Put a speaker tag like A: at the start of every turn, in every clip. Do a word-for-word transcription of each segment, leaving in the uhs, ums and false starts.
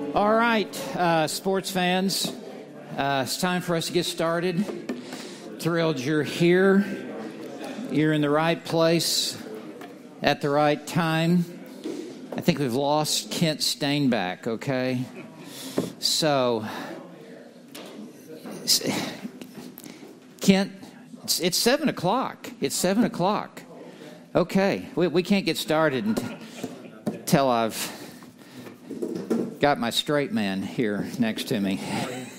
A: All right, uh, sports fans, uh, it's time for us to get started. Thrilled you're here. You're in the right place at the right time. I think we've lost Kent Stainback, okay? So, Kent, it's, it's seven o'clock. It's seven o'clock. Okay, we, we can't get started until I've got my straight man here next to me.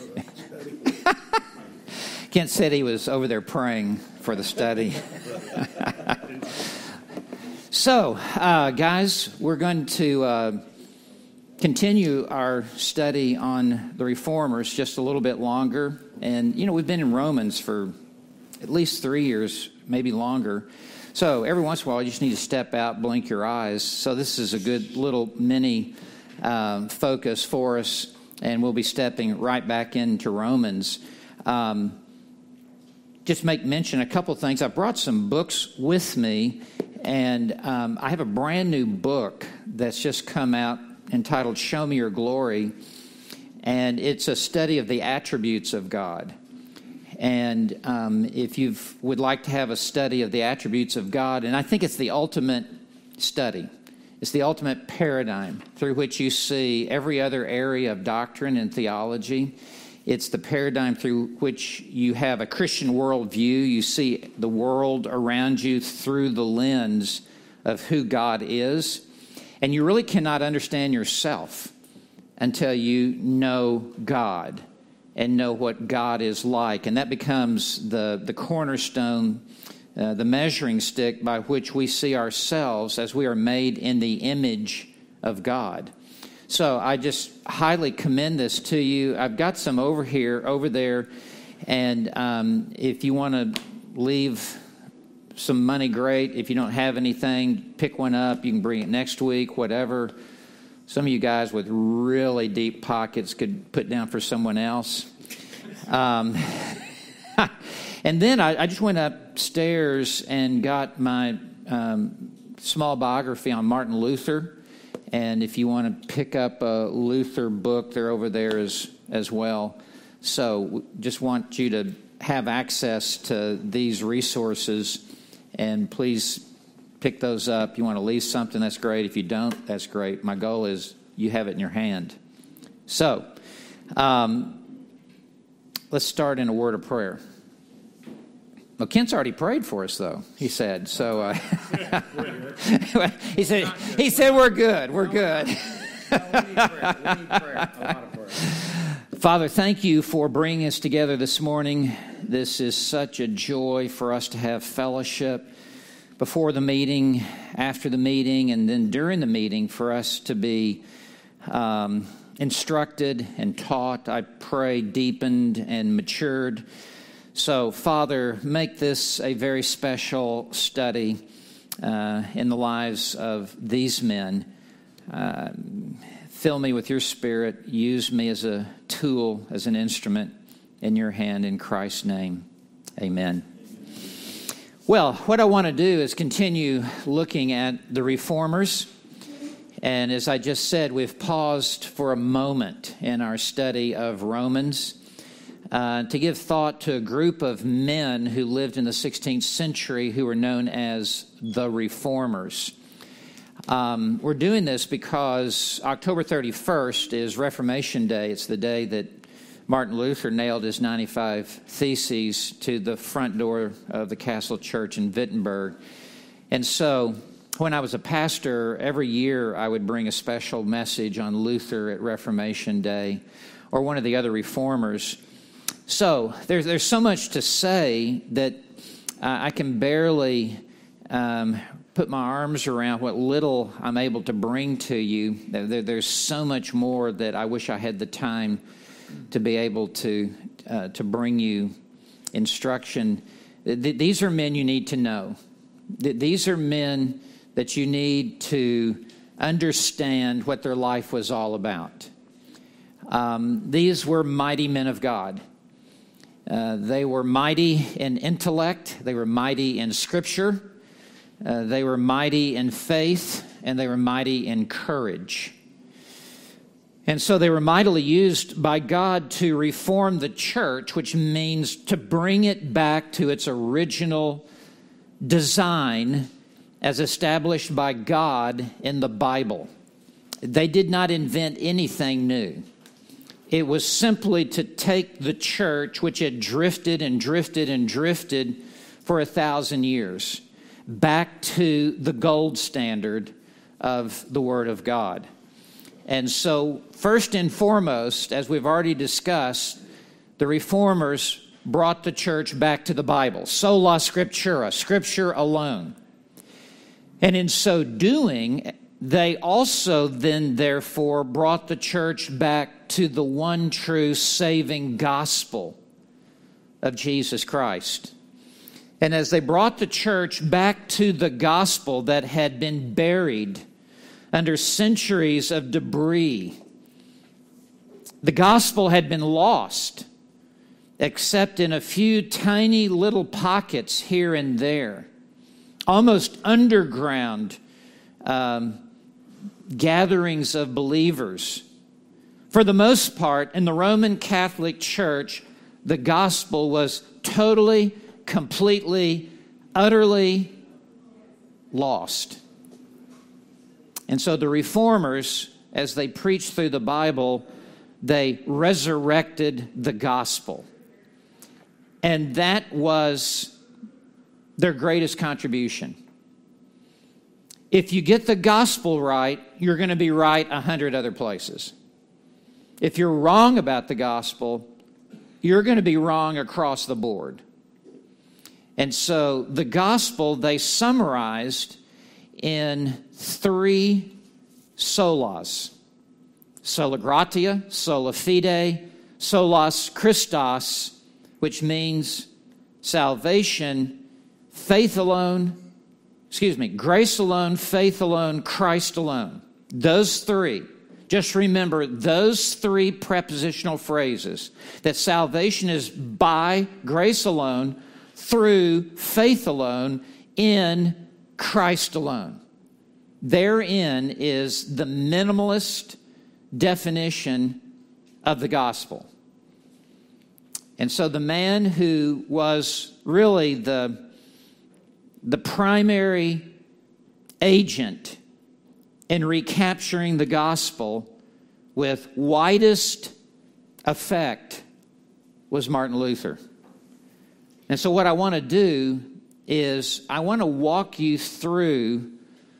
A: Kent said he was over there praying for the study. So, uh, guys, we're going to uh, continue our study on the Reformers just a little bit longer. And, you know, we've been in Romans for at least three years, maybe longer. So every once in a while, you just need to step out, blink your eyes. So this is a good little mini uh, focus for us, and we'll be stepping right back into Romans. Um, just make mention a couple things. I brought some books with me, and um, I have a brand new book that's just come out entitled Show Me Your Glory, and it's a study of the attributes of God. And um, if you would like to have a study of the attributes of God, and I think it's the ultimate study. It's the ultimate paradigm through which you see every other area of doctrine and theology. It's the paradigm through which you have a Christian worldview. You see the world around you through the lens of who God is. And you really cannot understand yourself until you know God and know what God is like. And that becomes the, the cornerstone, uh, the measuring stick by which we see ourselves as we are made in the image of God. So I just highly commend this to you. I've got some over here, over there, and um, if you want to leave some money, great. If you don't have anything, pick one up. You can bring it next week, whatever. Some of you guys with really deep pockets could put down for someone else. Um, and then I, I just went upstairs and got my um, small biography on Martin Luther. And if you want to pick up a Luther book, they're over there as, as well. So just want you to have access to these resources, and please pick those up. You want to leave something, that's great. If you don't, that's great. My goal is you have it in your hand. So, um, let's start in a word of prayer. Well, Kent's already prayed for us, though, he said. So uh, he said, he said, we're good, we're good.
B: No, we need prayer. We need prayer. A lot of prayer.
A: Father, thank you for bringing us together this morning. This is such a joy for us to have fellowship before the meeting, after the meeting, and then during the meeting for us to be um, instructed and taught, I pray, deepened and matured. So, Father, make this a very special study uh, in the lives of these men. Uh, fill me with your Spirit. Use me as a tool, as an instrument in your hand. In Christ's name, amen. Well, what I want to do is continue looking at the Reformers. And as I just said, we've paused for a moment in our study of Romans uh, to give thought to a group of men who lived in the sixteenth century who were known as the Reformers. Um, we're doing this because October thirty-first is Reformation Day. It's the day that Martin Luther nailed his ninety-five Theses to the front door of the Castle Church in Wittenberg. And so when I was a pastor, every year I would bring a special message on Luther at Reformation Day or one of the other reformers. So there's, there's so much to say that uh, I can barely um, put my arms around what little I'm able to bring to you. There, there's so much more that I wish I had the time to be able to uh, to bring you instruction. Th- these are men you need to know. Th- these are men that you need to understand what their life was all about. Um, these were mighty men of God. Uh, they were mighty in intellect. They were mighty in Scripture. Uh, they were mighty in faith, and they were mighty in courage. And so they were mightily used by God to reform the church, which means to bring it back to its original design as established by God in the Bible. They did not invent anything new. It was simply to take the church, which had drifted and drifted and drifted for a thousand years, back to the gold standard of the Word of God. And so, first and foremost, as we've already discussed, the Reformers brought the church back to the Bible. Sola Scriptura, Scripture alone. And in so doing, they also then, therefore, brought the church back to the one true saving gospel of Jesus Christ. And as they brought the church back to the gospel that had been buried under centuries of debris, the gospel had been lost, except in a few tiny little pockets here and there, almost underground um, gatherings of believers. For the most part, in the Roman Catholic Church, the gospel was totally, completely, utterly lost. And so the Reformers, as they preached through the Bible, they resurrected the gospel. And that was their greatest contribution. If you get the gospel right, you're going to be right a hundred other places. If you're wrong about the gospel, you're going to be wrong across the board. And so the gospel they summarized in three solas: sola gratia, sola fide, solas Christos, which means salvation, faith alone, excuse me, grace alone, faith alone, Christ alone. Those three. Just remember those three prepositional phrases, that salvation is by grace alone, through faith alone, in Christ alone. Therein is the minimalist definition of the gospel. And so the man who was really the, the primary agent in recapturing the gospel with widest effect was Martin Luther. And so what I want to do is I want to walk you through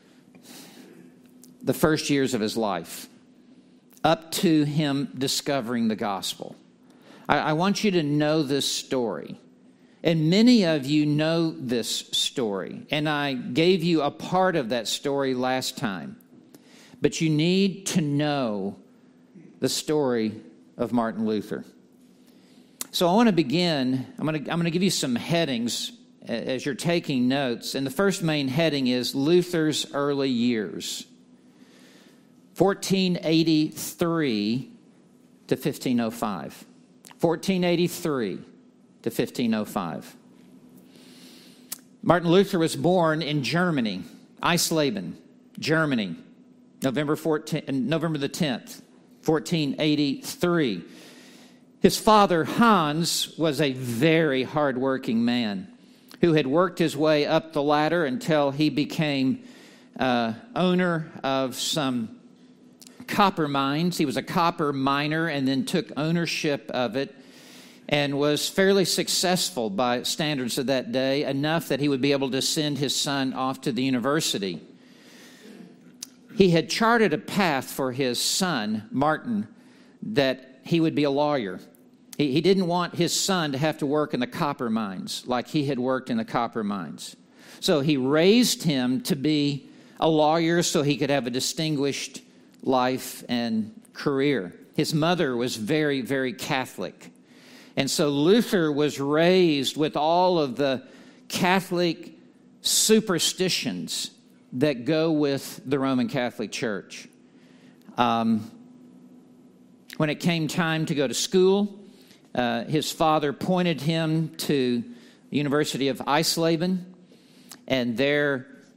A: the first years of his life up to him discovering the gospel. I, I want you to know this story. And many of you know this story. And I gave you a part of that story last time. But you need to know the story of Martin Luther. So I want to begin, I'm going to, I'm going to give you some headings as you're taking notes. And the first main heading is Luther's early years. fourteen eighty-three to fifteen oh five. fourteen eighty-three to fifteen oh five. Martin Luther was born in Germany, Eisleben, Germany, November fourteenth, November the tenth, fourteen eighty-three. His father, Hans, was a very hardworking man who had worked his way up the ladder until he became uh, owner of some copper mines. He was a copper miner and then took ownership of it and was fairly successful by standards of that day, enough that he would be able to send his son off to the university. He had charted a path for his son, Martin, that he would be a lawyer. He, he didn't want his son to have to work in the copper mines like he had worked in the copper mines. So he raised him to be a lawyer so he could have a distinguished life and career. His mother was very, very Catholic. And so Luther was raised with all of the Catholic superstitions that go with the Roman Catholic Church. Um, when it came time to go to school, uh, his father pointed him to the University of Eisleben, and there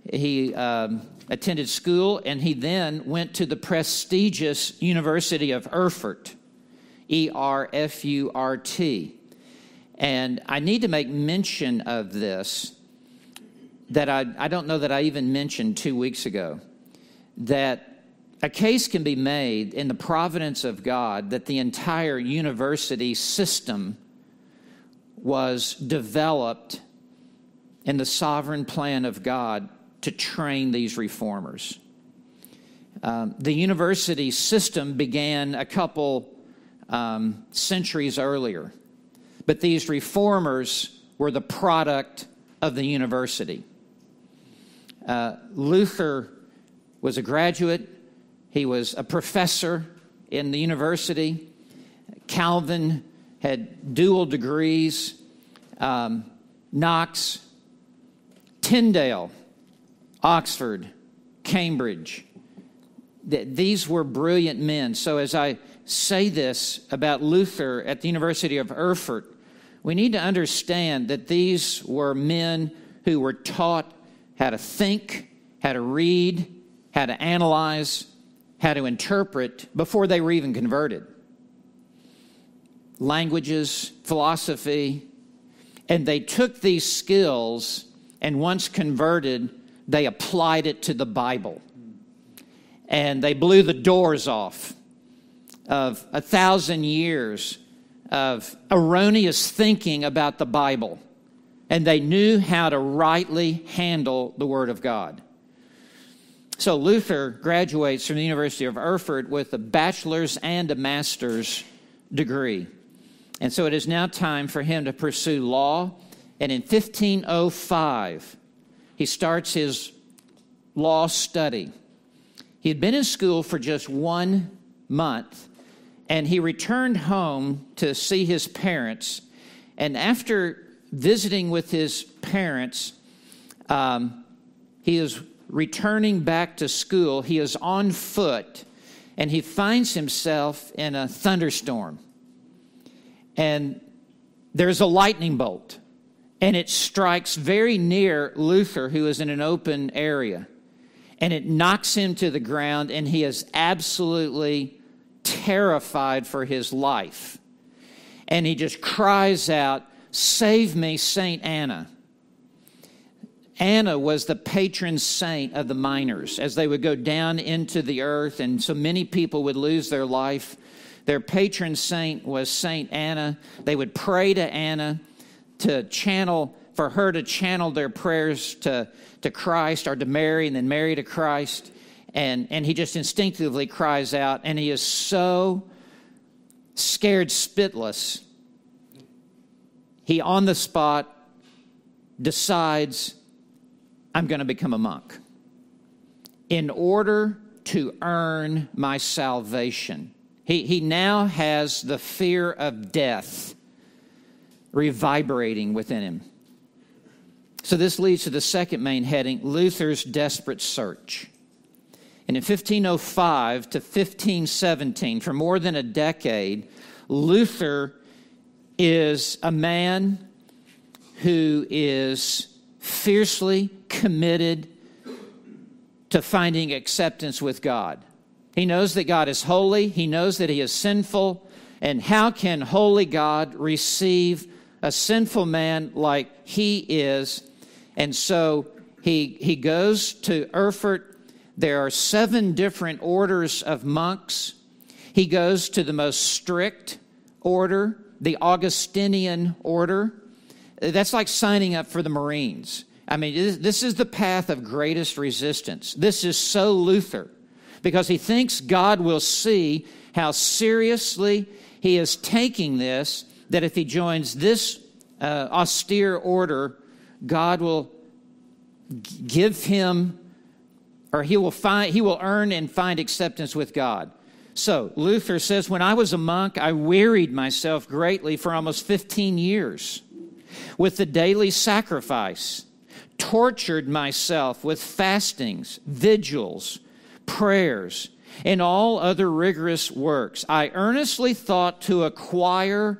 A: he um, attended school, and he then went to the prestigious University of Erfurt, E R F U R T. And I need to make mention of this that I, I don't know that I even mentioned two weeks ago, that a case can be made in the providence of God that the entire university system was developed in the sovereign plan of God to train these reformers. Um, the university system began a couple um, centuries earlier, but these reformers were the product of the university. Uh, Luther was a graduate. He was a professor in the university. Calvin had dual degrees. Um, Knox, Tyndale, Oxford, Cambridge. Th- these were brilliant men. So as I say this about Luther at the University of Erfurt, we need to understand that these were men who were taught how to think, how to read, how to analyze, how to interpret before they were even converted. Languages, philosophy, and they took these skills and once converted, they applied it to the Bible. And they blew the doors off of a thousand years of erroneous thinking about the Bible. And they knew how to rightly handle the Word of God. So Luther graduates from the University of Erfurt with a bachelor's and a master's degree. And so it is now time for him to pursue law. And in fifteen oh five, he starts his law study. He had been in school for just one month, and he returned home to see his parents. And after visiting with his parents, um, he is returning back to school. He is on foot, and he finds himself in a thunderstorm. And there's a lightning bolt, and it strikes very near Luther, who is in an open area. And it knocks him to the ground, and he is absolutely terrified for his life. And he just cries out, "Save me, Saint Anna." Anna was the patron saint of the miners. As they would go down into the earth, and so many people would lose their life, their patron saint was Saint Anna. They would pray to Anna to channel, for her to channel their prayers to, to Christ, or to Mary, and then Mary to Christ. And, and he just instinctively cries out, and he is so scared spitless, he on the spot decides, I'm going to become a monk in order to earn my salvation. He, he now has the fear of death reverberating within him. So this leads to the second main heading, Luther's desperate search. And in fifteen oh five to fifteen seventeen, for more than a decade, Luther is a man who is fiercely committed to finding acceptance with God. He knows that God is holy. He knows that he is sinful. And how can holy God receive a sinful man like he is? And so he, he goes to Erfurt. There are seven different orders of monks. He goes to the most strict order, the Augustinian order. That's like signing up for the Marines. I mean, this is the path of greatest resistance. This is so Luther, because he thinks God will see how seriously he is taking this, that if he joins this uh, austere order, God will g- give him, or he will find, he will earn and find acceptance with God. So Luther says, when I was a monk, I wearied myself greatly for almost fifteen years with the daily sacrifice, tortured myself with fastings, vigils, prayers, and all other rigorous works. I earnestly thought to acquire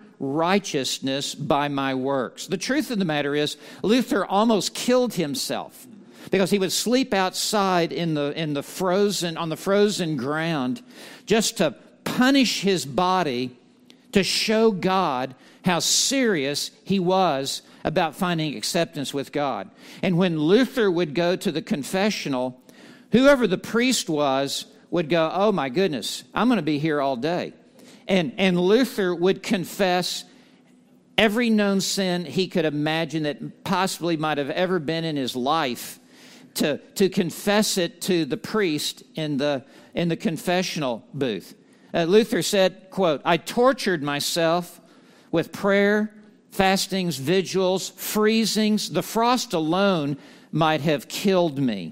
A: righteousness by my works. The truth of the matter is, Luther almost killed himself because he would sleep outside in the in the frozen on the frozen ground just to punish his body, to show God how serious he was about finding acceptance with God. And when Luther would go to the confessional, whoever the priest was would go, "Oh my goodness, I'm going to be here all day." And and Luther would confess every known sin he could imagine that possibly might have ever been in his life, to, to confess it to the priest in the, in the confessional booth. Uh, Luther said, quote, "I tortured myself with prayer, fastings, vigils, freezings. The frost alone might have killed me."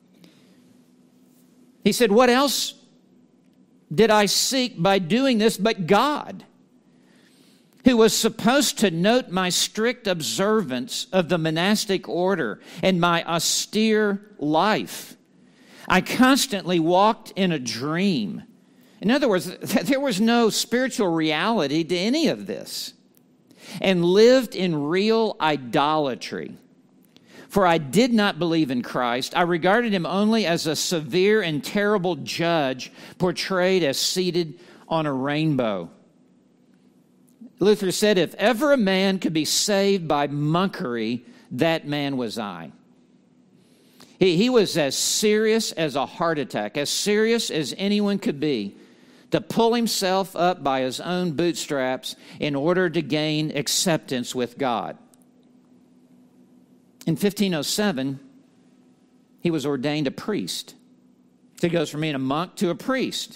A: He said, "What else did I seek by doing this but God, who was supposed to note my strict observance of the monastic order and my austere life? I constantly walked in a dream." In other words, there was no spiritual reality to any of this, "and lived in real idolatry. For I did not believe in Christ. I regarded him only as a severe and terrible judge portrayed as seated on a rainbow." Luther said, "If ever a man could be saved by monkery, that man was I." He, he was as serious as a heart attack, as serious as anyone could be, to pull himself up by his own bootstraps in order to gain acceptance with God. In fifteen oh seven, he was ordained a priest. So he goes from being a monk to a priest.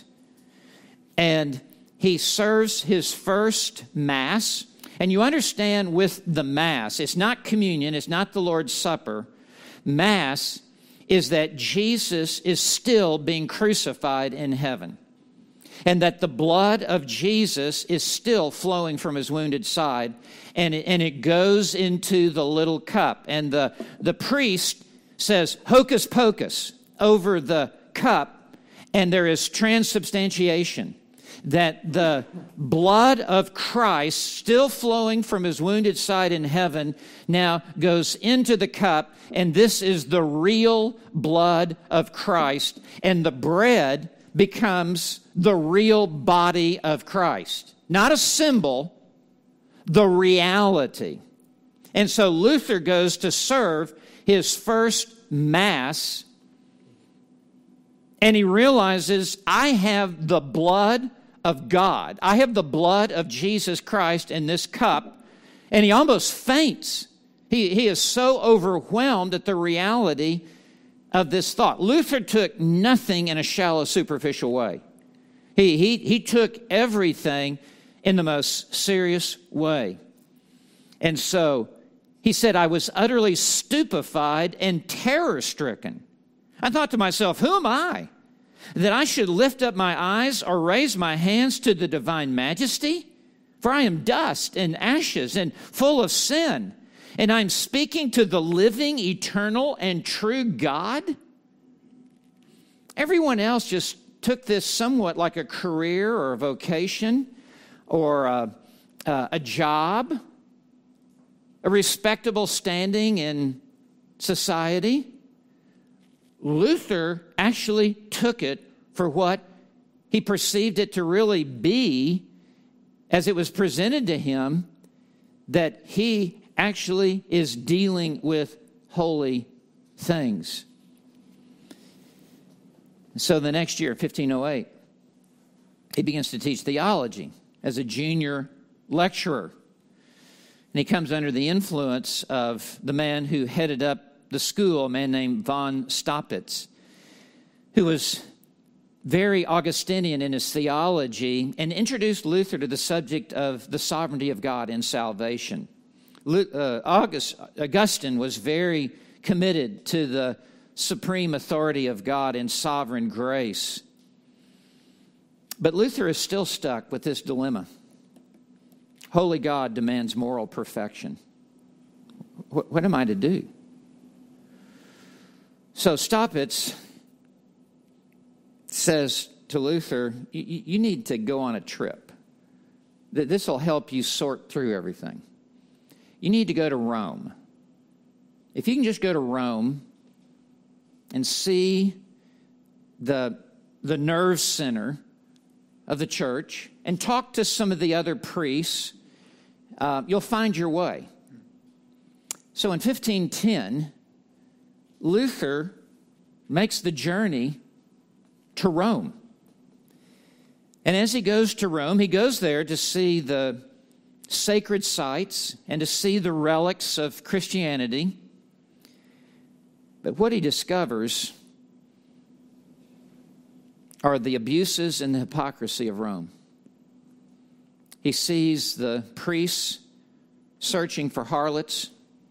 A: And he serves his first Mass. And you understand with the Mass, it's not communion, it's not the Lord's Supper. Mass is that Jesus is still being crucified in heaven, and that the blood of Jesus is still flowing from his wounded side, and it, and it goes into the little cup. And the, the priest says, "Hocus pocus," over the cup, and there is transubstantiation, that the blood of Christ, still flowing from his wounded side in heaven, now goes into the cup, and this is the real blood of Christ, and the bread becomes the real body of Christ. Not a symbol, the reality. And so Luther goes to serve his first Mass, and he realizes, I have the blood of God. I have the blood of Jesus Christ in this cup. And he almost faints. He, he is so overwhelmed at the reality of this thought. Luther took nothing in a shallow, superficial way. He, he, he took everything in the most serious way. And so he said, "I was utterly stupefied and terror-stricken. I thought to myself, who am I, that I should lift up my eyes or raise my hands to the divine majesty? For I am dust and ashes and full of sin, and I'm speaking to the living, eternal, and true God." Everyone else just took this somewhat like a career or a vocation or a, a, a job, a respectable standing in society. Luther actually took it for what he perceived it to really be as it was presented to him, that he actually is dealing with holy things. So the next year, fifteen oh eight, he begins to teach theology as a junior lecturer. And he comes under the influence of the man who headed up the school, a man named von Staupitz, who was very Augustinian in his theology and introduced Luther to the subject of the sovereignty of God in salvation. Uh, August, Augustine was very committed to the supreme authority of God in sovereign grace. But Luther is still stuck with this dilemma. Holy God demands moral perfection. What, what am I to do? So Staupitz says to Luther, you, you need to go on a trip. This will help you sort through everything. You need to go to Rome. If you can just go to Rome, and see the, the nerve center of the church and talk to some of the other priests, uh, you'll find your way. So in fifteen ten, Luther makes the journey to Rome. And as he goes to Rome, he goes there to see the sacred sites and to see the relics of Christianity. But what he discovers are the abuses and the hypocrisy of Rome. He sees the priests searching for harlots.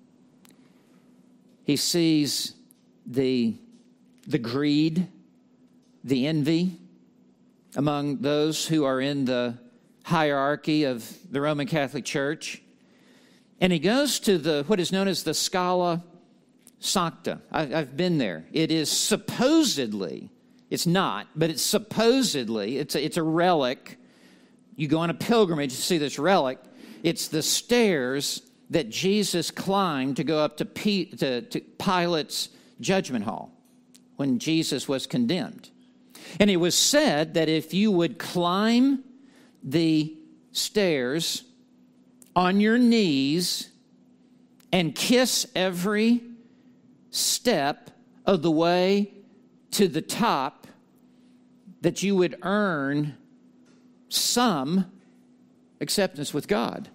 A: He sees the, the greed, the envy among those who are in the hierarchy of the Roman Catholic Church. And he goes to the what is known as the Scala Sancta. I, I've been there. It is supposedly, it's not, but it's supposedly, it's a, it's a relic. You go on a pilgrimage to see this relic. It's the stairs that Jesus climbed to go up to, P, to, to Pilate's judgment hall when Jesus was condemned. And it was said that if you would climb the stairs on your knees and kiss every step of the way to the top, that you would earn some acceptance with God.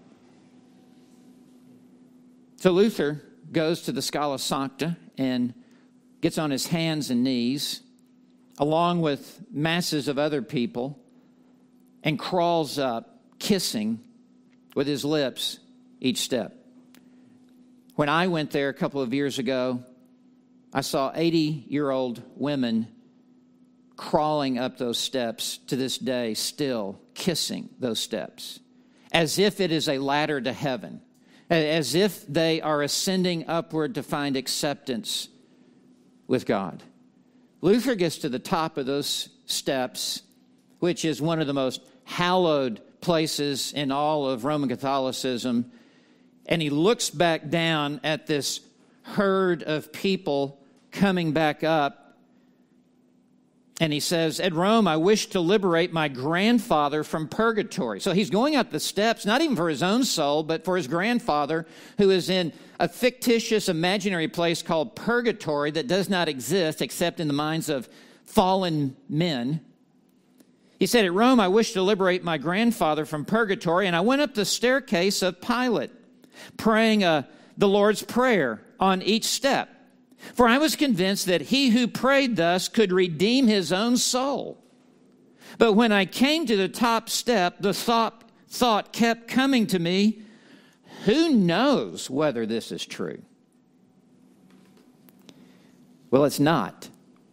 A: So Luther goes to the Scala Sancta and gets on his hands and knees, along with masses of other people, and crawls up, kissing with his lips each step. When I went there a couple of years ago, I saw eighty-year-old women crawling up those steps to this day, still kissing those steps, as if it is a ladder to heaven, as if they are ascending upward to find acceptance with God. Luther gets to the top of those steps, which is one of the most hallowed places in all of Roman Catholicism, and he looks back down at this herd of people coming back up, and he says, "At Rome, I wish to liberate my grandfather from purgatory." So he's going up the steps, not even for his own soul, but for his grandfather, who is in a fictitious, imaginary place called purgatory that does not exist except in the minds of fallen men. He said, "At Rome, I wish to liberate my grandfather from purgatory, and I went up the staircase of Pilate, praying uh, the Lord's Prayer on each step. For I was convinced that he who prayed thus could redeem his own soul. But when I came to the top step, the thought, thought kept coming to me, who knows whether this is true?" Well, it's not.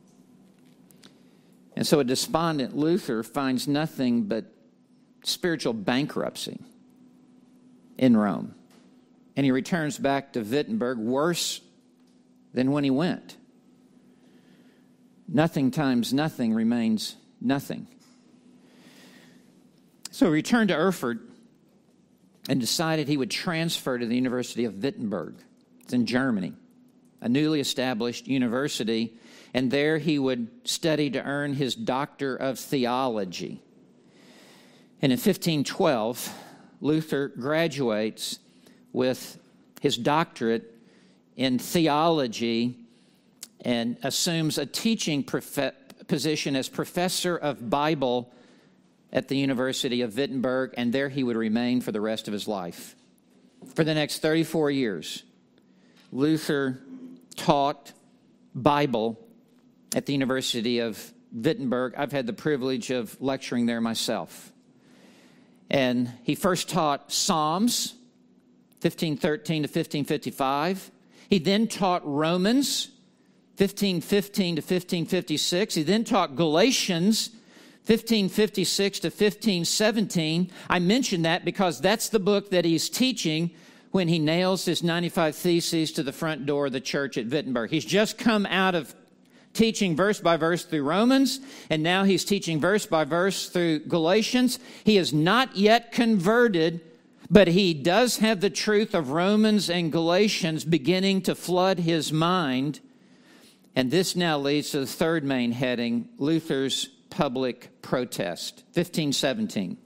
A: And so a despondent Luther finds nothing but spiritual bankruptcy in Rome. And he returns back to Wittenberg worse than when he went. Nothing times nothing remains nothing. So he returned to Erfurt and decided he would transfer to the University of Wittenberg. It's in Germany, a newly established university, and there he would study to earn his Doctor of Theology. And in fifteen twelve, Luther graduates with his doctorate in theology and assumes a teaching prof- position as professor of Bible at the University of Wittenberg, and there he would remain for the rest of his life. For the next thirty-four years, Luther taught Bible at the University of Wittenberg. I've had the privilege of lecturing there myself. And he first taught Psalms, fifteen thirteen to fifteen fifty-five. He then taught Romans, fifteen fifteen to fifteen fifty-six. He then taught Galatians, fifteen fifty-six to fifteen seventeen. I mention that because that's the book that he's teaching when he nails his ninety-five Theses to the front door of the church at Wittenberg. He's just come out of teaching verse by verse through Romans, and now he's teaching verse by verse through Galatians. He is not yet converted, but he does have the truth of Romans and Galatians beginning to flood his mind. And this now leads to the third main heading, Luther's public protest, fifteen seventeen.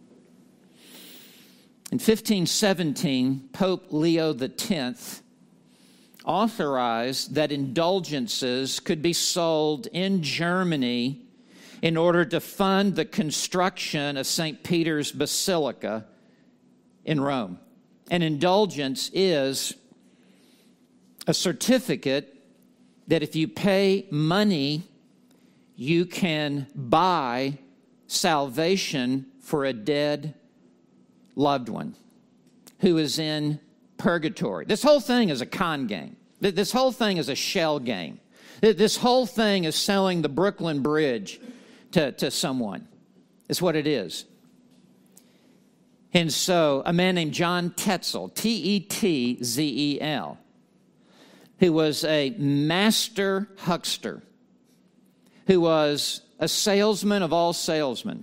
A: In fifteen seventeen, Pope Leo the tenth authorized that indulgences could be sold in Germany in order to fund the construction of Saint Peter's Basilica in Rome. An indulgence is a certificate that if you pay money, you can buy salvation for a dead loved one who is in purgatory. This whole thing is a con game. This whole thing is a shell game. This whole thing is selling the Brooklyn Bridge to, to someone. It's what it is. And so a man named John Tetzel, T E T Z E L, who was a master huckster, who was a salesman of all salesmen,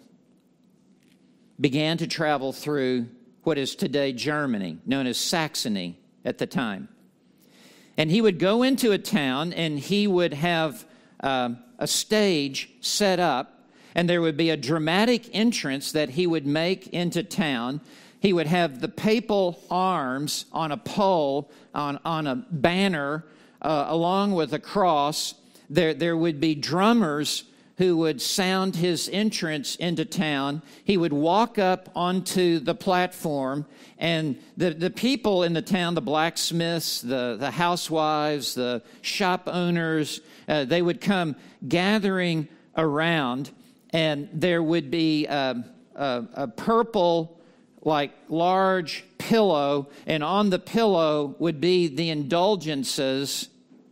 A: began to travel through what is today Germany, known as Saxony at the time. And he would go into a town and he would have uh, a stage set up, and there would be a dramatic entrance that he would make into town. He would have the papal arms on a pole, on, on a banner, uh, along with a cross. There, there would be drummers who would sound his entrance into town. He would walk up onto the platform, and the, the people in the town, the blacksmiths, the, the housewives, the shop owners, uh, they would come gathering around, and there would be a, a, a purple, like, large pillow, and on the pillow would be the indulgences.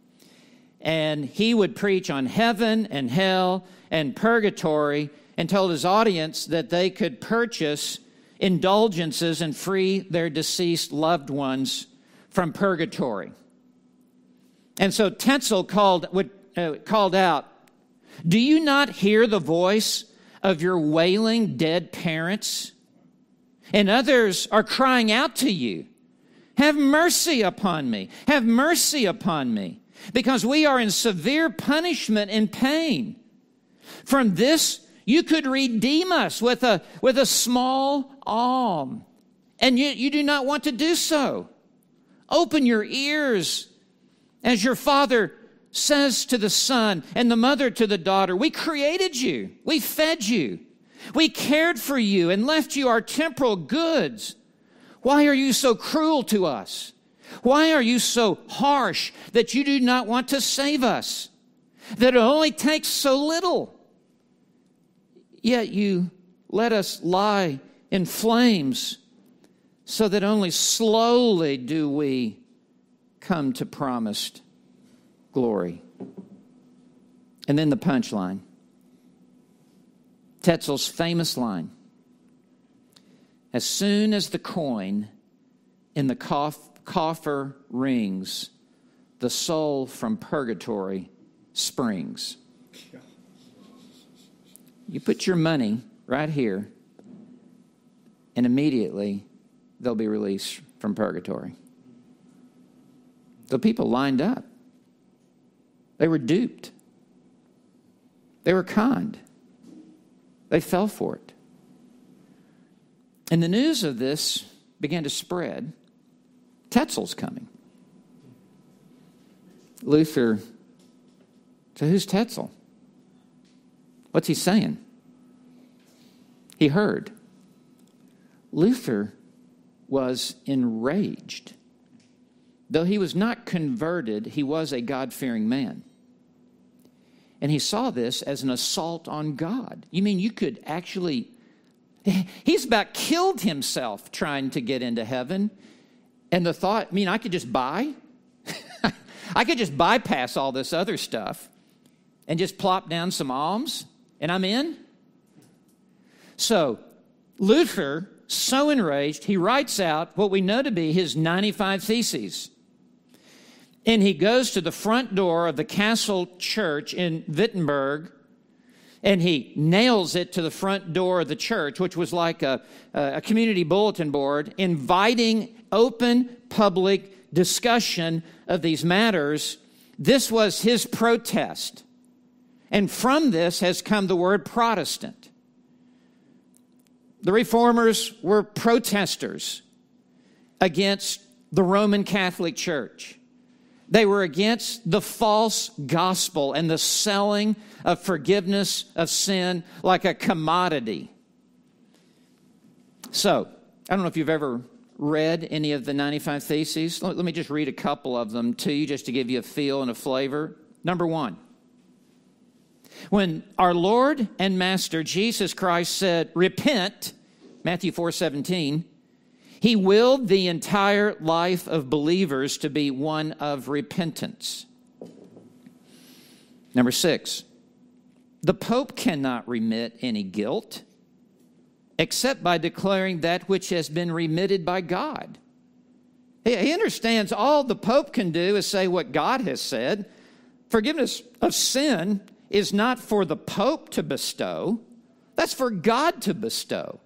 A: And he would preach on heaven and hell and purgatory and told his audience that they could purchase indulgences and free their deceased loved ones from purgatory. And so Tetzel called, would, uh, called out, "Do you not hear the voice of your wailing dead parents? And others are crying out to you, 'Have mercy upon me, have mercy upon me.' Because we are in severe punishment and pain. From this, you could redeem us with a, with a small alms, and you, you do not want to do so. Open your ears, as your father says to the son and the mother to the daughter. We created you. We fed you. We cared for you and left you our temporal goods. Why are you so cruel to us? Why are you so harsh that you do not want to save us? That it only takes so little. Yet you let us lie in flames so that only slowly do we come to promised glory." And then the punchline. Tetzel's famous line. "As soon as the coin in the coff coffer rings, the soul from purgatory springs." You put your money right here, and immediately they'll be released from purgatory. The people lined up. They were duped. They were conned. They fell for it. And the news of this began to spread. Tetzel's coming. Luther, so who's Tetzel? What's he saying? He heard. Luther was enraged. Though he was not converted, he was a God-fearing man. And he saw this as an assault on God. You mean you could actually... He's about killed himself trying to get into heaven. And the thought, I mean, I could just buy? I could just bypass all this other stuff and just plop down some alms and I'm in? So Luther, so enraged, he writes out what we know to be his ninety-five Theses. And he goes to the front door of the Castle Church in Wittenberg, and he nails it to the front door of the church, which was like a, a community bulletin board, inviting open public discussion of these matters This was his protest. And from this has come the word Protestant. The Reformers were protesters against the Roman Catholic Church. They were against the false gospel and the selling of forgiveness of sin like a commodity. So, I don't know if you've ever read any of the ninety-five Theses. Let me just read a couple of them to you just to give you a feel and a flavor. Number one, when our Lord and Master Jesus Christ said, repent, Matthew four seventeen, he willed the entire life of believers to be one of repentance. Number six, the Pope cannot remit any guilt except by declaring that which has been remitted by God. He understands all the Pope can do is say what God has said. Forgiveness of sin is not for the Pope to bestow. That's for God to bestow.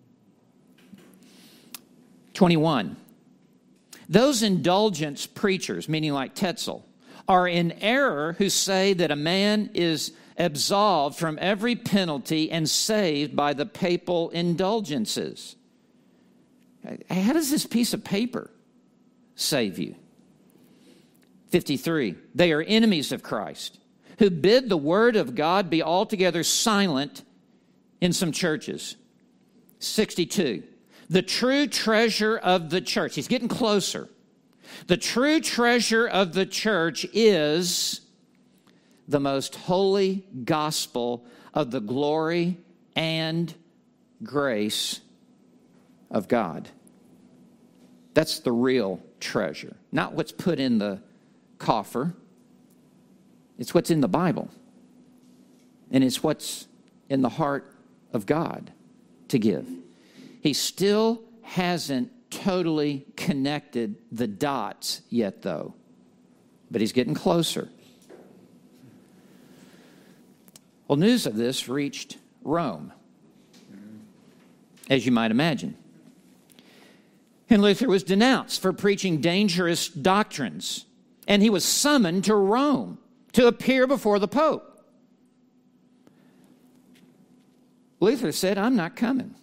A: twenty-one. Those indulgence preachers, meaning like Tetzel, are in error who say that a man is absolved from every penalty and saved by the papal indulgences. How does this piece of paper save you? fifty-three. They are enemies of Christ, who bid the word of God be altogether silent in some churches. sixty-two. The true treasure of the church. He's getting closer. The true treasure of the church is the most holy gospel of the glory and grace of God. That's the real treasure. Not what's put in the coffer. It's what's in the Bible. And it's what's in the heart of God to give. He still hasn't totally connected the dots yet, though. But he's getting closer. Well, news of this reached Rome, as you might imagine. And Luther was denounced for preaching dangerous doctrines. And he was summoned to Rome to appear before the Pope. Luther said, I'm not coming.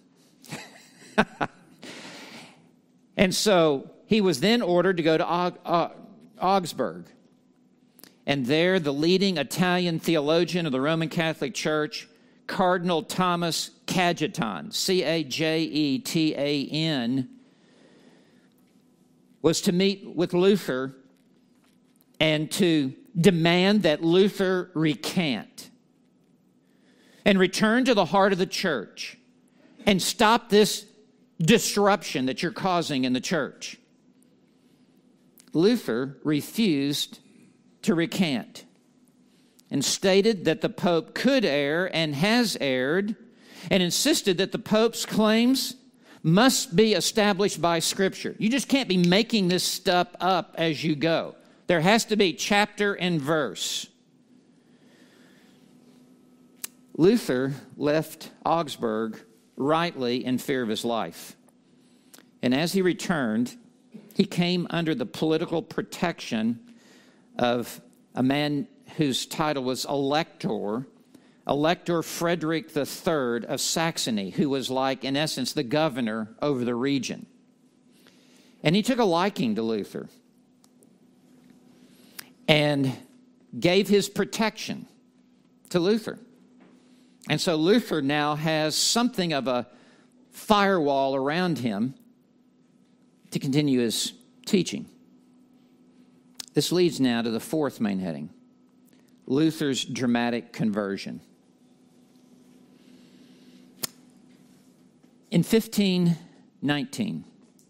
A: And so he was then ordered to go to Aug- uh, Augsburg. And there, the leading Italian theologian of the Roman Catholic Church, Cardinal Thomas Cajetan, C A J E T A N, was to meet with Luther and to demand that Luther recant and return to the heart of the church and stop this disruption that you're causing in the church. Luther refused to recant and stated that the Pope could err and has erred, and insisted that the Pope's claims must be established by Scripture. You just can't be making this stuff up as you go. There has to be chapter and verse. Luther left Augsburg rightly in fear of his life. And as he returned, he came under the political protection of a man whose title was Elector, Elector Frederick the Third of Saxony, who was like, in essence, the governor over the region. And he took a liking to Luther and gave his protection to Luther. And so Luther now has something of a firewall around him to continue his teaching. This leads now to the fourth main heading, Luther's dramatic conversion. In fifteen nineteen,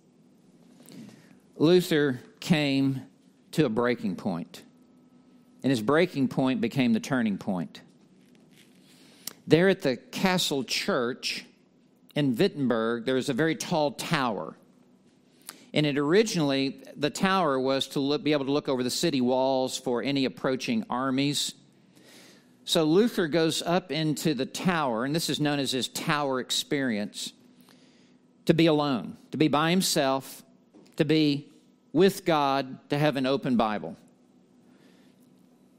A: Luther came to a breaking point, and his breaking point became the turning point. There at the Castle Church in Wittenberg, there was a very tall tower. And it originally, the tower was to look, be able to look over the city walls for any approaching armies. So Luther goes up into the tower, and this is known as his tower experience, to be alone, to be by himself, to be with God, to have an open Bible.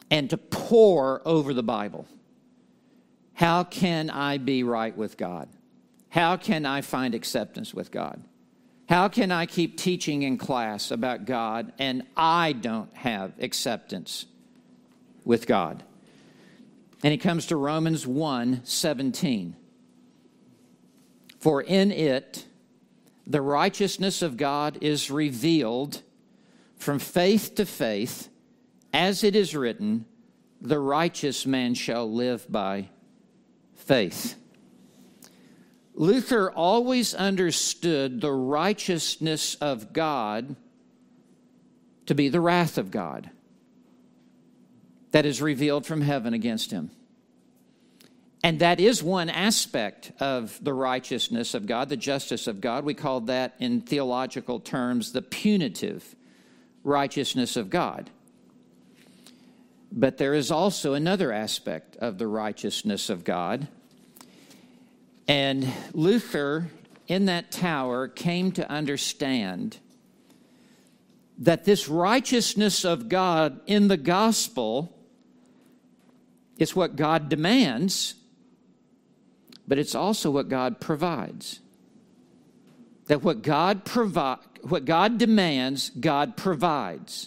A: and to pore over the Bible. How can I be right with God? How can I find acceptance with God? How can I keep teaching in class about God and I don't have acceptance with God? And he comes to Romans one seventeen. For in it the righteousness of God is revealed from faith to faith, as it is written, the righteous man shall live by faith. Luther always understood the righteousness of God to be the wrath of God that is revealed from heaven against him. And that is one aspect of the righteousness of God, the justice of God. We call that in theological terms the punitive righteousness of God. But there is also another aspect of the righteousness of God. And Luther, in that tower, came to understand that this righteousness of God in the gospel is what God demands, but it's also what God provides. That what God provi- what God demands, God provides.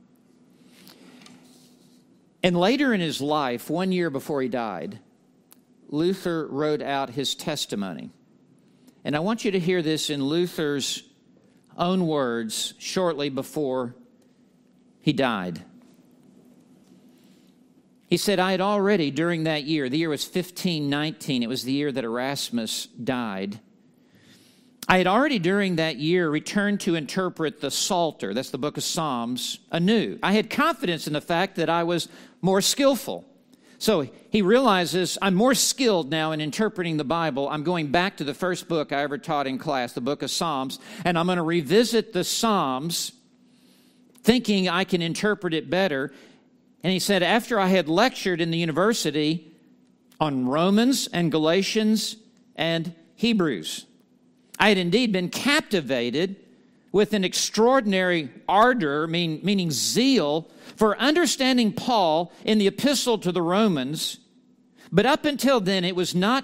A: And later in his life, one year before he died, Luther wrote out his testimony. And I want you to hear this in Luther's own words shortly before he died. He said, I had already during that year, the year was fifteen nineteen, it was the year that Erasmus died. I had already during that year returned to interpret the Psalter, that's the book of Psalms, anew. I had confidence in the fact that I was more skillful. So he realizes, I'm more skilled now in interpreting the Bible. I'm going back to the first book I ever taught in class, the book of Psalms, and I'm going to revisit the Psalms, thinking I can interpret it better. And he said, after I had lectured in the university on Romans and Galatians and Hebrews, I had indeed been captivated with an extraordinary ardor, mean, meaning zeal, for understanding Paul in the epistle to the Romans. But up until then, it was not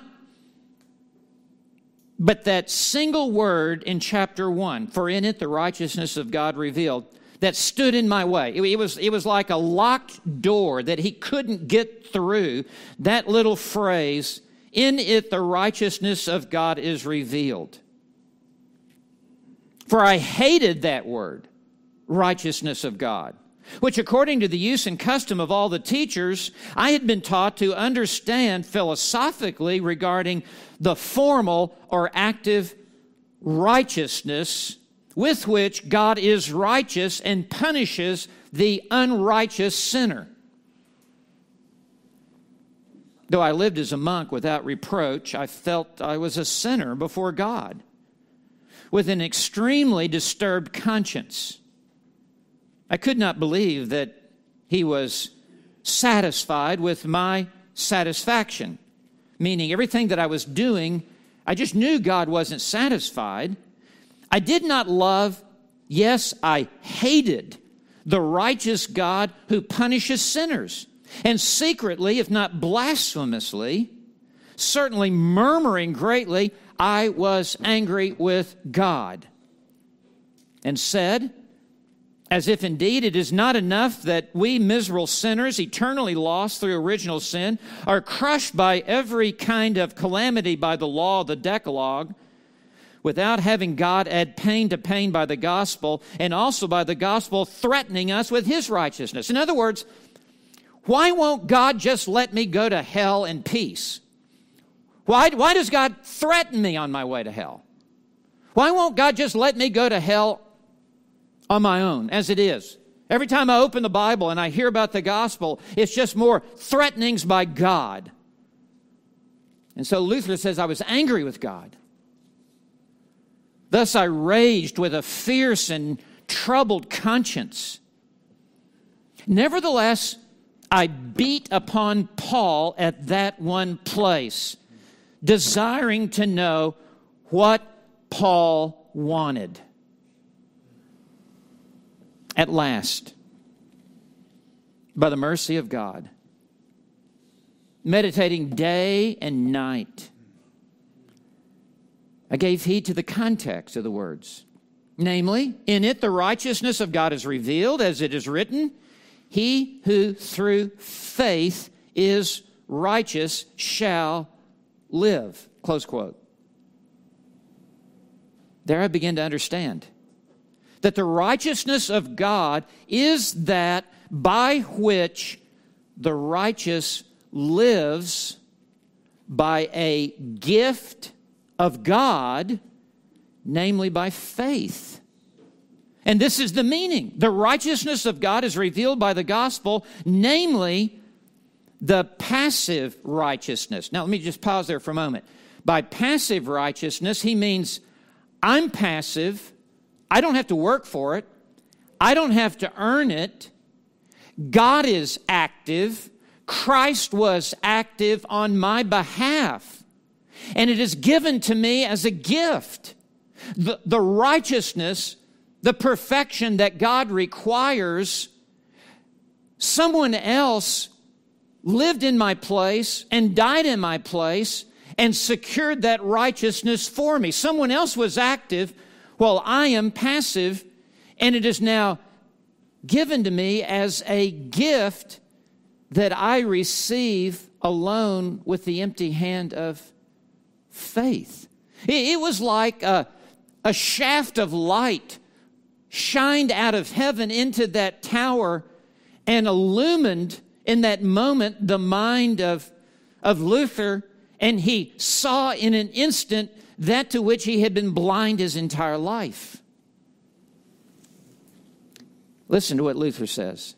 A: but that single word in chapter one, for in it the righteousness of God revealed, that stood in my way. It, it was, it was like a locked door that he couldn't get through. That little phrase, in it the righteousness of God is revealed. For I hated that word, righteousness of God, which according to the use and custom of all the teachers, I had been taught to understand philosophically regarding the formal or active righteousness with which God is righteous and punishes the unrighteous sinner. Though I lived as a monk without reproach, I felt I was a sinner before God, with an extremely disturbed conscience. I could not believe that he was satisfied with my satisfaction, meaning everything that I was doing, I just knew God wasn't satisfied. I did not love, yes, I hated the righteous God who punishes sinners. And secretly, if not blasphemously, certainly murmuring greatly, I was angry with God and said, as if indeed it is not enough that we miserable sinners, eternally lost through original sin, are crushed by every kind of calamity by the law of the Decalogue, without having God add pain to pain by the gospel, and also by the gospel threatening us with his righteousness. In other words, why won't God just let me go to hell in peace? Why, why does God threaten me on my way to hell? Why won't God just let me go to hell on my own, as it is? Every time I open the Bible and I hear about the gospel, it's just more threatenings by God. And so Luther says, I was angry with God. Thus I raged with a fierce and troubled conscience. Nevertheless, I beat upon Paul at that one place, desiring to know what Paul wanted. At last, by the mercy of God, meditating day and night. I gave heed to the context of the words. Namely, in it the righteousness of God is revealed, as it is written, he who through faith is righteous shall live. Close quote. There I begin to understand that the righteousness of God is that by which the righteous lives by a gift of God, namely by faith. And this is the meaning. The righteousness of God is revealed by the gospel, namely the passive righteousness. Now, let me just pause there for a moment. By passive righteousness, he means I'm passive. I don't have to work for it. I don't have to earn it. God is active. Christ was active on my behalf. And it is given to me as a gift. The, the righteousness, the perfection that God requires, someone else lived in my place and died in my place and secured that righteousness for me. Someone else was active while I am passive, and it is now given to me as a gift that I receive alone with the empty hand of faith. It was like a, a shaft of light shined out of heaven into that tower and illumined in that moment the mind of, of Luther, and he saw in an instant that to which he had been blind his entire life. Listen to what Luther says.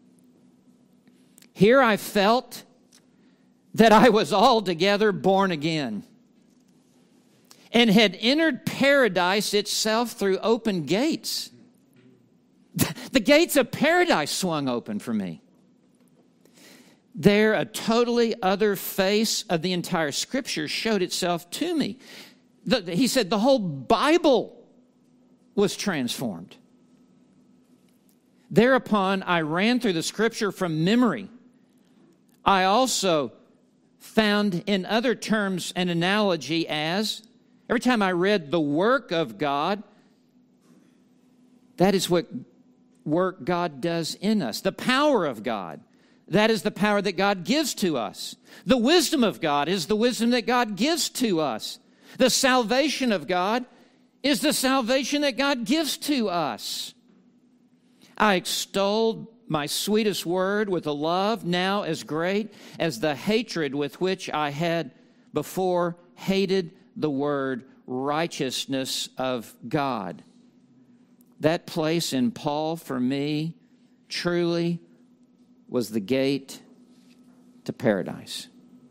A: Here I felt that I was altogether born again and had entered paradise itself through open gates. The gates of paradise swung open for me. There, a totally other face of the entire Scripture showed itself to me. The, he said the whole Bible was transformed. Thereupon, I ran through the Scripture from memory. I also found in other terms an analogy as, every time I read the work of God, that is what work God does in us. The power of God, that is the power that God gives to us. The wisdom of God is the wisdom that God gives to us. The salvation of God is the salvation that God gives to us. I extolled my sweetest word with a love now as great as the hatred with which I had before hated the word righteousness of God. That place in Paul for me truly was the gate to paradise.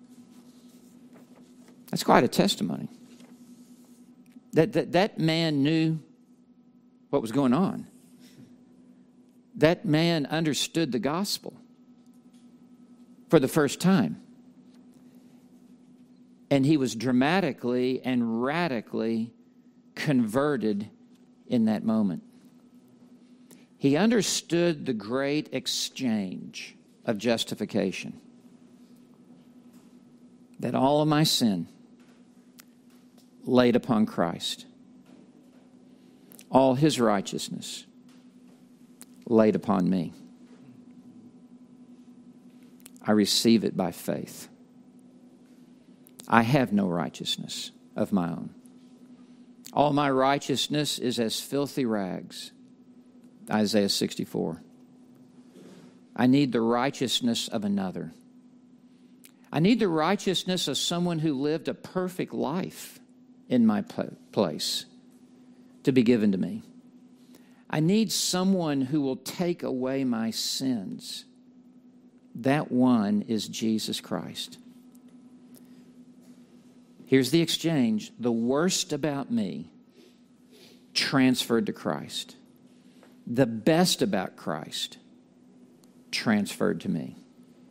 A: That's quite a testimony. That, that, that man knew what was going on. That man understood the gospel for the first time. And he was dramatically and radically converted in that moment. He understood the great exchange of justification. That all of my sin laid upon Christ. All his righteousness laid upon me. I receive it by faith. I have no righteousness of my own. All my righteousness is as filthy rags. Isaiah sixty-four. I need the righteousness of another. I need the righteousness of someone who lived a perfect life in my place to be given to me. I need someone who will take away my sins. That one is Jesus Christ. Here's the exchange. The worst about me transferred to Christ. The best about Christ transferred to me.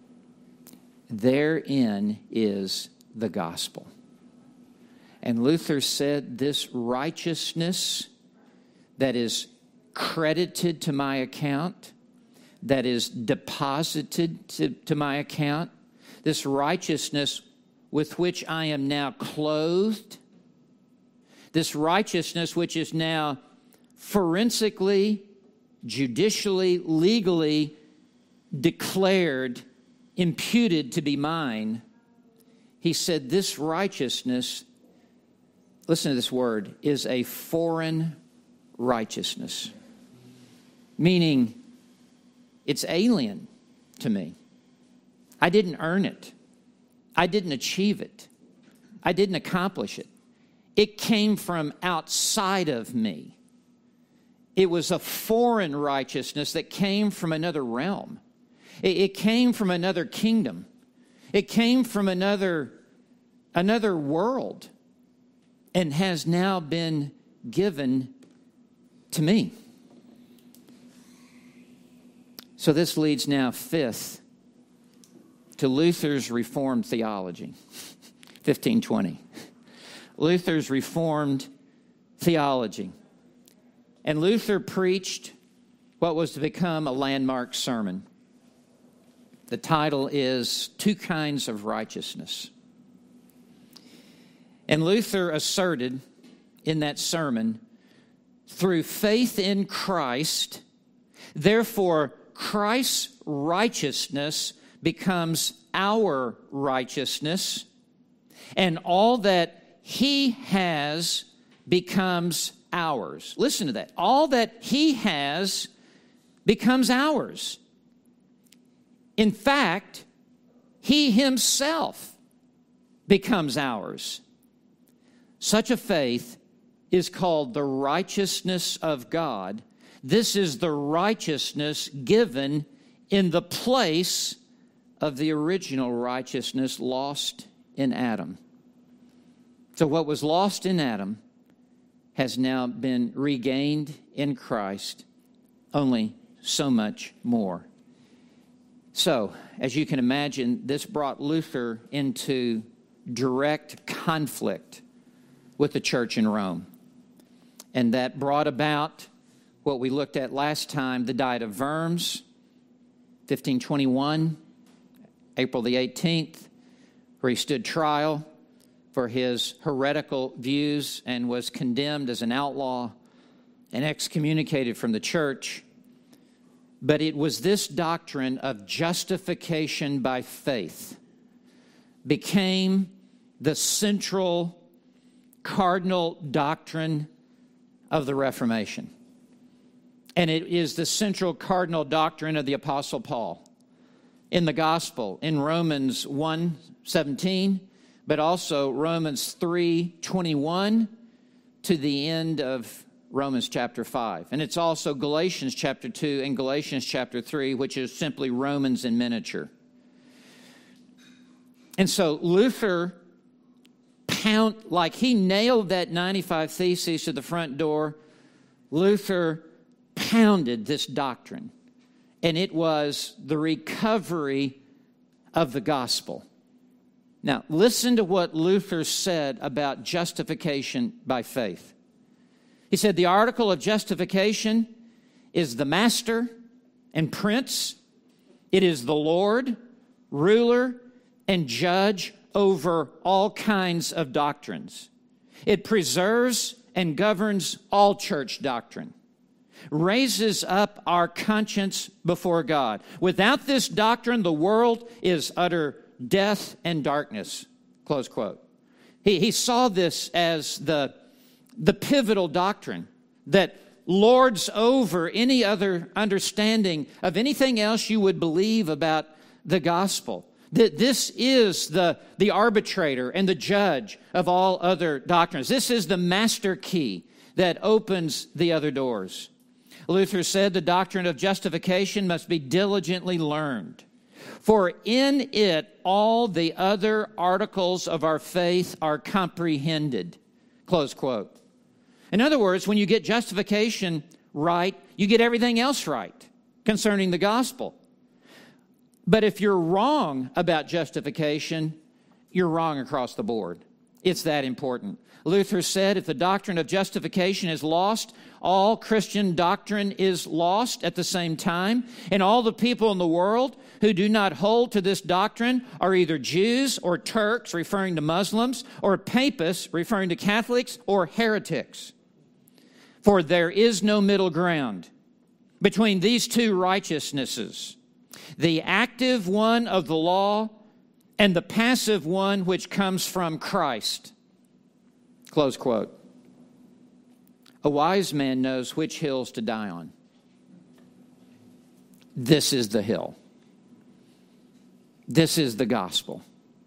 A: Therein is the gospel. And Luther said this righteousness that is credited to my account, that is deposited to, to my account, this righteousness with which I am now clothed, this righteousness which is now forensically, judicially, legally declared, imputed to be mine. He said this righteousness, listen to this word, is a foreign righteousness, meaning it's alien to me. I didn't earn it. I didn't achieve it. I didn't accomplish it. It came from outside of me. It was a foreign righteousness that came from another realm. It, it came from another kingdom. It came from another, another world and has now been given to me. So this leads now, fifth, to Luther's Reformed theology, fifteen twenty. Luther's Reformed theology. And Luther preached what was to become a landmark sermon. The title is Two Kinds of Righteousness. And Luther asserted in that sermon, through faith in Christ, therefore Christ's righteousness becomes our righteousness, and all that He has becomes ours. Listen to that. All that He has becomes ours. In fact, He Himself becomes ours. Such a faith is called the righteousness of God. This is the righteousness given in the place of the original righteousness lost in Adam. So what was lost in Adam has now been regained in Christ, only so much more. So, as you can imagine, this brought Luther into direct conflict with the church in Rome. And that brought about what we looked at last time, the Diet of Worms, fifteen twenty-one, April the eighteenth, where he stood trial for his heretical views and was condemned as an outlaw and excommunicated from the church. But it was this doctrine of justification by faith became the central cardinal doctrine of the Reformation. And it is the central cardinal doctrine of the Apostle Paul in the gospel, in Romans one seventeen, but also Romans three twenty-one to the end of Romans chapter five. And it's also Galatians chapter two and Galatians chapter three, which is simply Romans in miniature. And so Luther, pound, like he nailed that ninety-five Theses to the front door, Luther pounded this doctrine. And it was the recovery of the gospel. Now, listen to what Luther said about justification by faith. He said, the article of justification is the master and prince. It is the Lord, ruler, and judge over all kinds of doctrines. It preserves and governs all church doctrine, raises up our conscience before God. Without this doctrine, the world is utter death and darkness, close quote. He, he saw this as the, the pivotal doctrine that lords over any other understanding of anything else you would believe about the gospel. That this is the, the arbitrator and the judge of all other doctrines. This is the master key that opens the other doors. Luther said the doctrine of justification must be diligently learned, for in it all the other articles of our faith are comprehended. Close quote. In other words, when you get justification right, you get everything else right concerning the gospel. But if you're wrong about justification, you're wrong across the board. It's that important. Luther said, if the doctrine of justification is lost, all Christian doctrine is lost at the same time, and all the people in the world who do not hold to this doctrine are either Jews or Turks, referring to Muslims, or Papists, referring to Catholics, or heretics. For there is no middle ground between these two righteousnesses, the active one of the law and the passive one which comes from Christ. Close quote. A wise man knows which hills to die on. This is the hill. This is the gospel.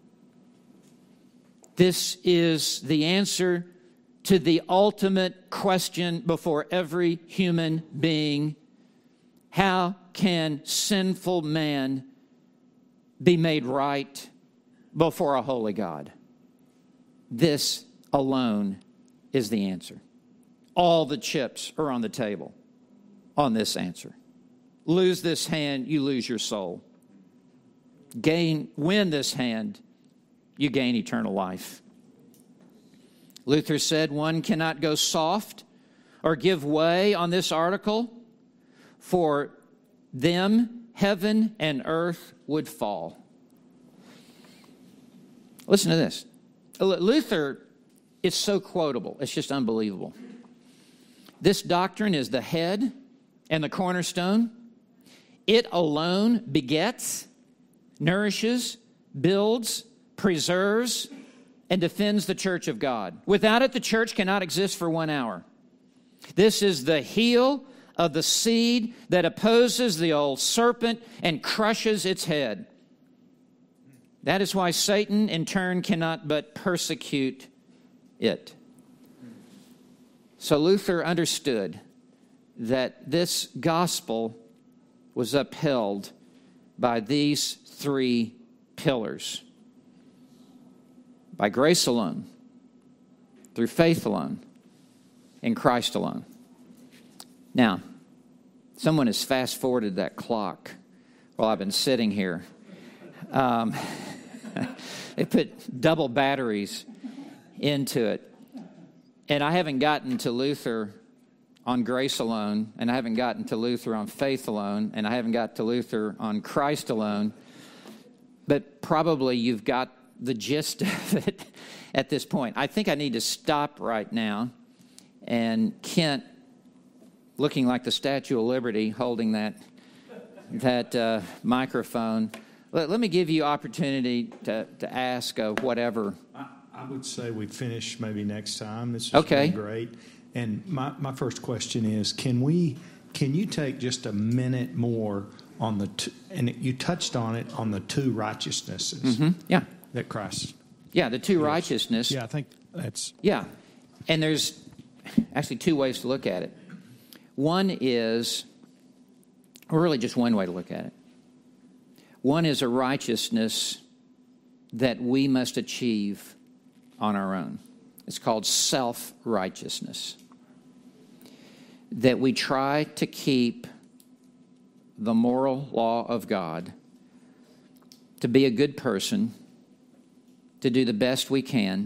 A: This is the answer to the ultimate question before every human being. How can sinful man be made right before a holy God? This alone is the answer. All the chips are on the table on this answer. Lose this hand, you lose your soul. Gain, win this hand, you gain eternal life. Luther said one cannot go soft or give way on this article. For them, heaven and earth would fall. Listen to this. Luther is so quotable. It's just unbelievable. This doctrine is the head and the cornerstone. It alone begets, nourishes, builds, preserves, and defends the church of God. Without it, the church cannot exist for one hour. This is the heel of the seed that opposes the old serpent and crushes its head. That is why Satan, in turn, cannot but persecute it. So Luther understood that this gospel was upheld by these three pillars. By grace alone, through faith alone, in Christ alone. Now, someone has fast-forwarded that clock while I've been sitting here. Um, they put double batteries into it. And I haven't gotten to Luther on grace alone, and I haven't gotten to Luther on faith alone, and I haven't got to Luther on Christ alone. But probably you've got the gist of it at this point. I think I need to stop right now. And Kent, looking like the Statue of Liberty, holding that that uh, microphone. Let, let me give you opportunity to, to ask uh, whatever.
C: I, I would say we finish maybe next time. This is
A: okay.
C: Great. And my, my first question is, can we, can you take just a minute more on the, two, and you touched on it, on the two righteousnesses
A: mm-hmm. yeah.
C: that Christ.
A: Yeah, the two
C: yes.
A: righteousness.
C: Yeah, I think that's.
A: Yeah. And there's actually two ways to look at it. One is, or really just one way to look at it. One is a righteousness that we must achieve on our own. It's called self-righteousness. That we try to keep the moral law of God, to be a good person, to do the best we can,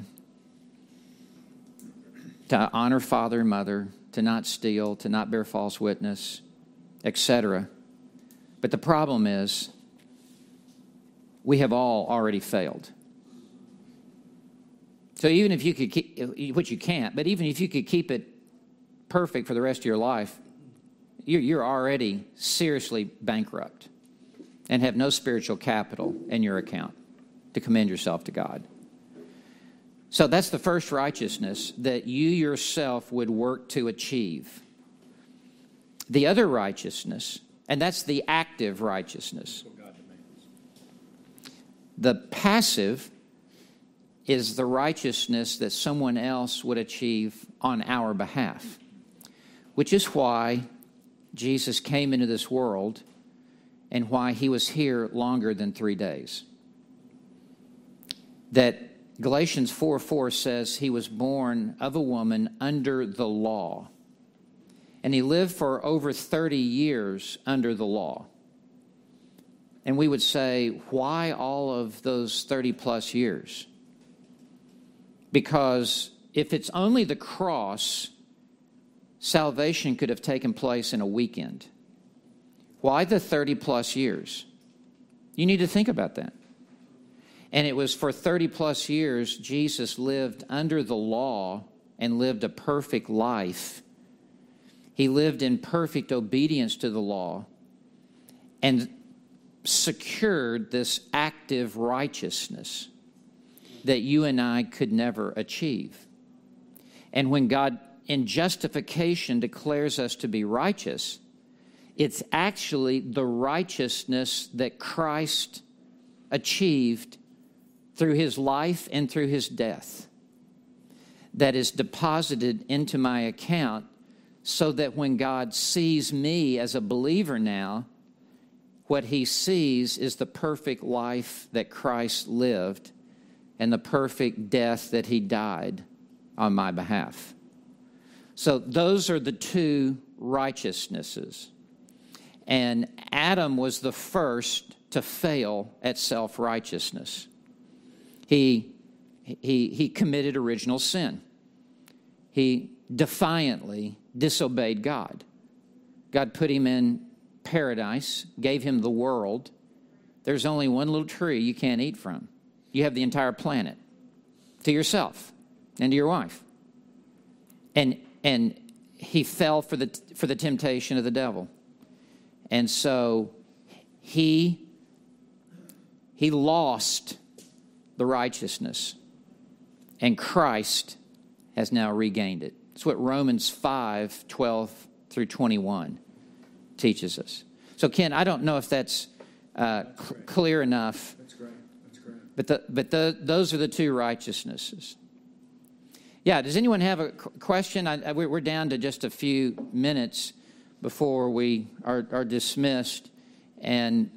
A: to honor father and mother, to not steal, to not bear false witness, et cetera. But the problem is, we have all already failed. So even if you could keep, which you can't, but even if you could keep it perfect for the rest of your life, you're, you're already seriously bankrupt and have no spiritual capital in your account to commend yourself to God. So that's the first righteousness that you yourself would work to achieve. The other righteousness, and that's the active righteousness. The passive is the righteousness that someone else would achieve on our behalf, which is why Jesus came into this world and why he was here longer than three days. That Galatians four four says he was born of a woman under the law. And he lived for over thirty years under the law. And we would say, why all of those thirty plus years? Because if it's only the cross, salvation could have taken place in a weekend. Why the thirty plus years? You need to think about that. And it was for thirty plus years Jesus lived under the law and lived a perfect life. He lived in perfect obedience to the law and secured this active righteousness that you and I could never achieve. And when God, in justification, declares us to be righteous, it's actually the righteousness that Christ achieved through his life and through his death that is deposited into my account, so that when God sees me as a believer now, what he sees is the perfect life that Christ lived and the perfect death that he died on my behalf. So those are the two righteousnesses. And Adam was the first to fail at self-righteousness. He, he, he committed original sin. He defiantly disobeyed God. God put him in paradise, gave him the world. There's only one little tree you can't eat from. You have the entire planet to yourself and to your wife. And and he fell for the for the temptation of the devil. And so he he lost the righteousness, and Christ has now regained it. It's what Romans five, twelve through twenty-one teaches us. So, Ken, I don't know if that's uh, cl- clear enough.
B: That's great. That's great.
A: But the, but the, those are the two righteousnesses. Yeah, does anyone have a question? I, I, we're down to just a few minutes before we are, are dismissed. And,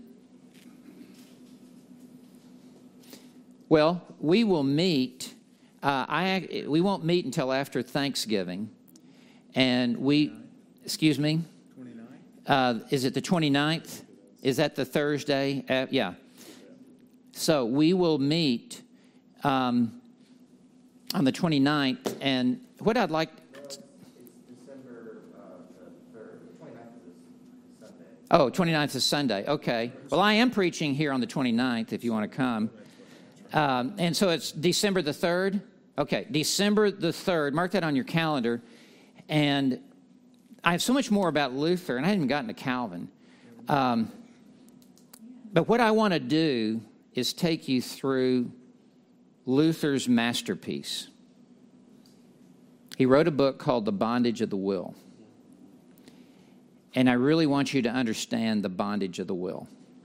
A: well, we will meet. Uh, I we won't meet until after Thanksgiving. And we, excuse me?
B: twenty-nine?
A: Uh, is it the twenty-ninth? Is that the Thursday? Uh, yeah. So we will meet um, on the twenty-ninth. And what I'd like...
D: Well, it's December uh, the third. The twenty-ninth is Sunday.
A: Oh, twenty-ninth is Sunday. Okay. Well, I am preaching here on the twenty-ninth if you want to come. Um, and so it's December the third. Okay, December the third. Mark that on your calendar. And I have so much more about Luther, and I haven't even gotten to Calvin. Um, but what I want to do is take you through Luther's masterpiece. He wrote a book called The Bondage of the Will. And I really want you to understand the bondage of the will.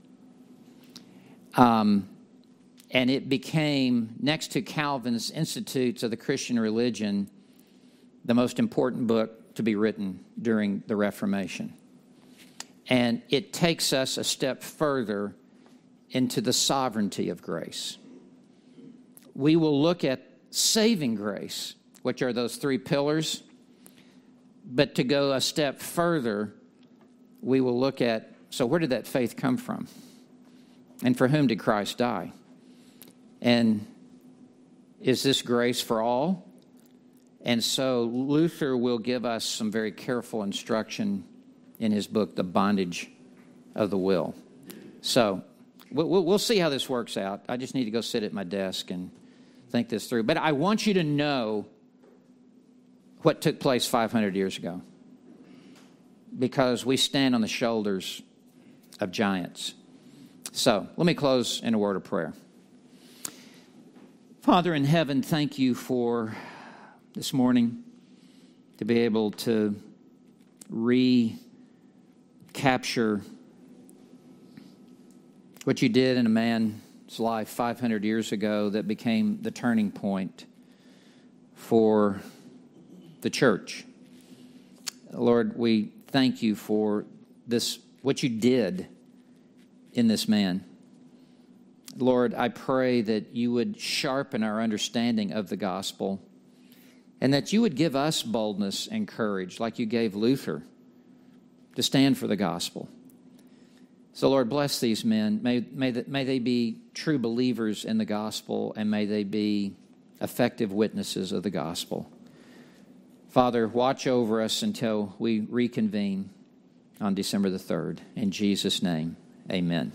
A: Um, and it became, next to Calvin's Institutes of the Christian Religion, the most important book to be written during the Reformation. And it takes us a step further into the sovereignty of grace. We will look at saving grace, which are those three pillars. But to go a step further, we will look at, so where did that faith come from? And for whom did Christ die? And is this grace for all? And so Luther will give us some very careful instruction in his book, The Bondage of the Will. So we'll, we'll see how this works out. I just need to go sit at my desk and think this through. But I want you to know what took place five hundred years ago, because we stand on the shoulders of giants. So let me close in a word of prayer. Father in heaven, thank you for this morning to be able to recapture what you did in a man's life five hundred years ago that became the turning point for the church. Lord, we thank you for this, what you did in this man. Lord, I pray that you would sharpen our understanding of the gospel, and that you would give us boldness and courage like you gave Luther to stand for the gospel. So, Lord, bless these men. May, may, the, may they be true believers in the gospel, and may they be effective witnesses of the gospel. Father, watch over us until we reconvene on December the third. In Jesus' name, amen.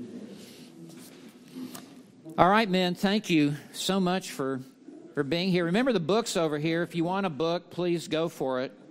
A: All right, men, thank you so much for, for being here. Remember the books over here. If you want a book, please go for it.